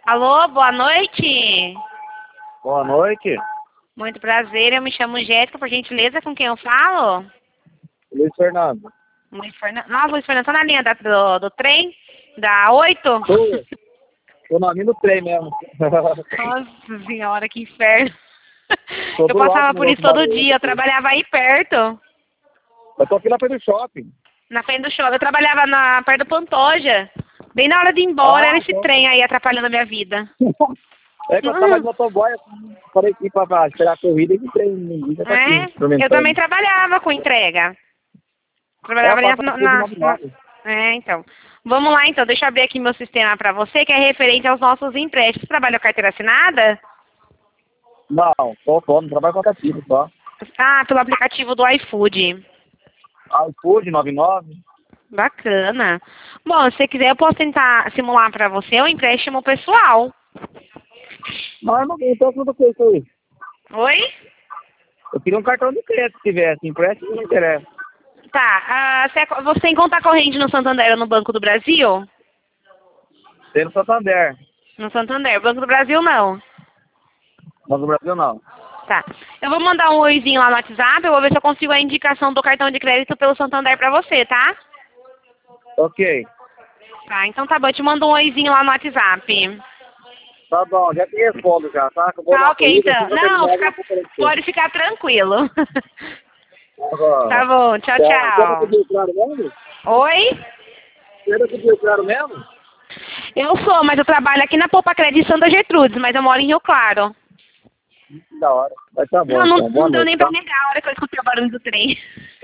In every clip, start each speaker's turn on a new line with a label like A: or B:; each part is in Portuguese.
A: Alô, boa noite.
B: Boa noite,
A: Muito prazer, eu me chamo Jéssica, por gentileza, com quem eu falo?
B: Luiz Fernando.
A: Luiz Fernando. Nossa, Luiz Fernando, tá na linha do trem? Da 8?
B: Tô na linha do trem mesmo.
A: Nossa senhora, que inferno.
B: Tô
A: Eu
B: do lado
A: passava
B: do
A: por isso
B: outro
A: todo
B: lado.
A: dia, eu trabalhava aí perto,
B: Eu tô aqui na frente do shopping.
A: na frente do shopping. Eu trabalhava perto do Pantoja. Bem na hora de ir embora, era
B: Ah,
A: esse trem aí atrapalhando a minha vida.
B: é que eu tava de motoboy, falei aqui pra esperar a corrida e o trem já tá aqui,
A: Eu também
B: experimentando.
A: trabalhava com entrega.
B: Eu
A: Trabalhava ali
B: passo aqui de 99.
A: Então. Vamos lá, então. Deixa eu abrir aqui meu sistema para você, que é referente aos nossos empréstimos. Você trabalha com carteira assinada?
B: Não, não trabalho com aplicativo só.
A: Ah, pelo aplicativo do iFood.
B: iFood 99.
A: Bacana. Bom, se você quiser, eu posso tentar simular para você um empréstimo pessoal.
B: Não, eu não tô com tudo isso aí.
A: Oi?
B: Eu queria um cartão de crédito se tivesse. Empréstimo não interessa.
A: Tá. Você tem conta corrente no Santander ou no Banco do Brasil?
B: Tem no Santander.
A: No Santander. Banco do Brasil, não.
B: Mas no Brasil não.
A: Tá. Eu vou mandar um oizinho lá no WhatsApp, eu vou ver se eu consigo a indicação do cartão de crédito pelo Santander pra você, tá?
B: Ok.
A: Tá, então tá bom, eu te mando um oizinho lá no WhatsApp.
B: Tá bom, já te respondo já, tá? Que eu vou
A: Tá,
B: dar
A: ok,
B: corrida,
A: então.
B: assim,
A: Não,
B: eu vou aparecer.
A: pode ficar tranquilo.
B: Agora,
A: Tá bom, tchau,
B: você é daqui
A: tchau.
B: de Rio Claro mesmo?
A: Oi?
B: Você é daqui de Rio Claro mesmo?
A: Eu sou, mas eu trabalho aqui na Poupa Crédito Santa Gertrudes, mas eu moro em Rio Claro.
B: Que da hora. Vai tá bom,
A: Não, não,
B: então. Boa
A: não deu
B: noite,
A: nem
B: tá?
A: pra negar a hora que eu escutei o barulho do trem.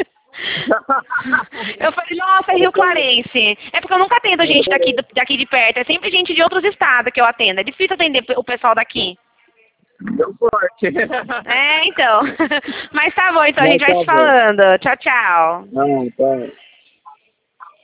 A: Eu falei, nossa, é Rio Clarense. É porque eu nunca atendo gente daqui de perto, é sempre gente de outros estados que eu atendo. É difícil atender o pessoal daqui.
B: Deu sorte.
A: É, então. Mas tá bom, então a
B: Não,
A: gente vai
B: tá
A: se
B: bom.
A: falando. Tchau, tchau.
B: Não, tá.